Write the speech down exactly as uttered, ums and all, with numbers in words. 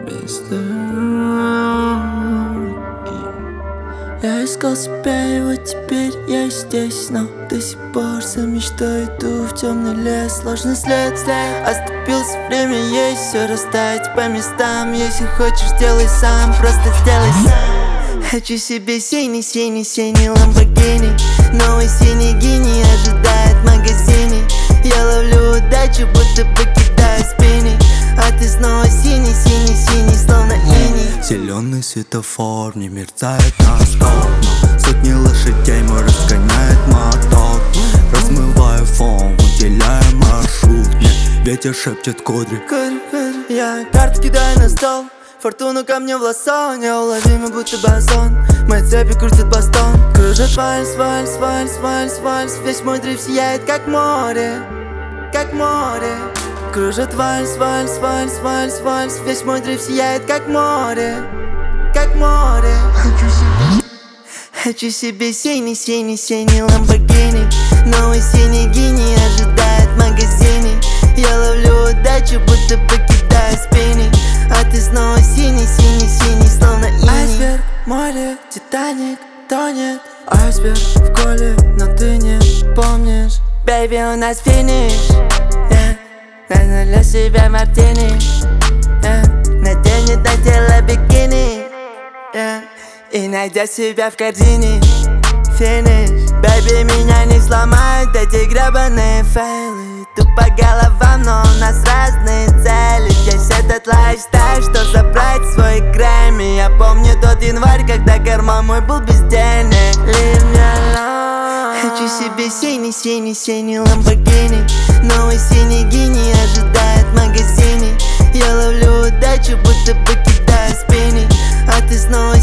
без дороги. Я искал себя, и вот теперь я здесь, но до сих пор за мечтой иду в темный лес. Сложный след, след, оступился, время есть, все расставить по местам. Если хочешь, делай сам, просто сделай сам. Хочу себе синий, синий, синий Lamborghini. Новый синий гений ожидает в магазине. Я ловлю удачу, будто бы кидаю спинни. А ты снова синий, синий, синий, словно иней. Зеленый светофор не мерцает на стоп, но сотни лошадей мой разгоняет мотор. Размываю фон, уделяя маршрут. Мне ветер шепчет кудри. Я карты кидаю на стол, фортуну ко мне в лассо. Неуловимый, будто базон, мои цепи крутят бастон. Кружит вальс, вальс, вальс, вальс, вальс. Весь мой дрейф сияет, как море, как море. Кружит вальс, вальс, вальс, вальс, вальс. Весь мой дрейф сияет, как море, как море. Хочу себе синий, синий, синий Lamborghini. Новый синий гений ожидает в магазине. Я ловлю удачу, будто бы кидаю спинни. А ты снова синий, синий, синий, словно иней. Айсберг, море, Титаник, тонет. Айсберг в коле, но ты не помнишь. Бэйби, у нас финиш, yeah. Налью себе мартини, yeah. Наденет на тело бикини, yeah. И найдет себя в корзине. Финиш, бэйби, меня не сломают эти гребаные фейлы. Тупо головам, но у нас разные цели. Здесь этот лайфстайл, что забрать свой Грэмми. Я помню тот январь, когда карман мой был без денег. Leave me alone. Хочу себе синий, синий, синий Lamborghini. Новый синий гений ожидает в магазине. Я ловлю удачу, будто бы кидаю спинни. А ты снова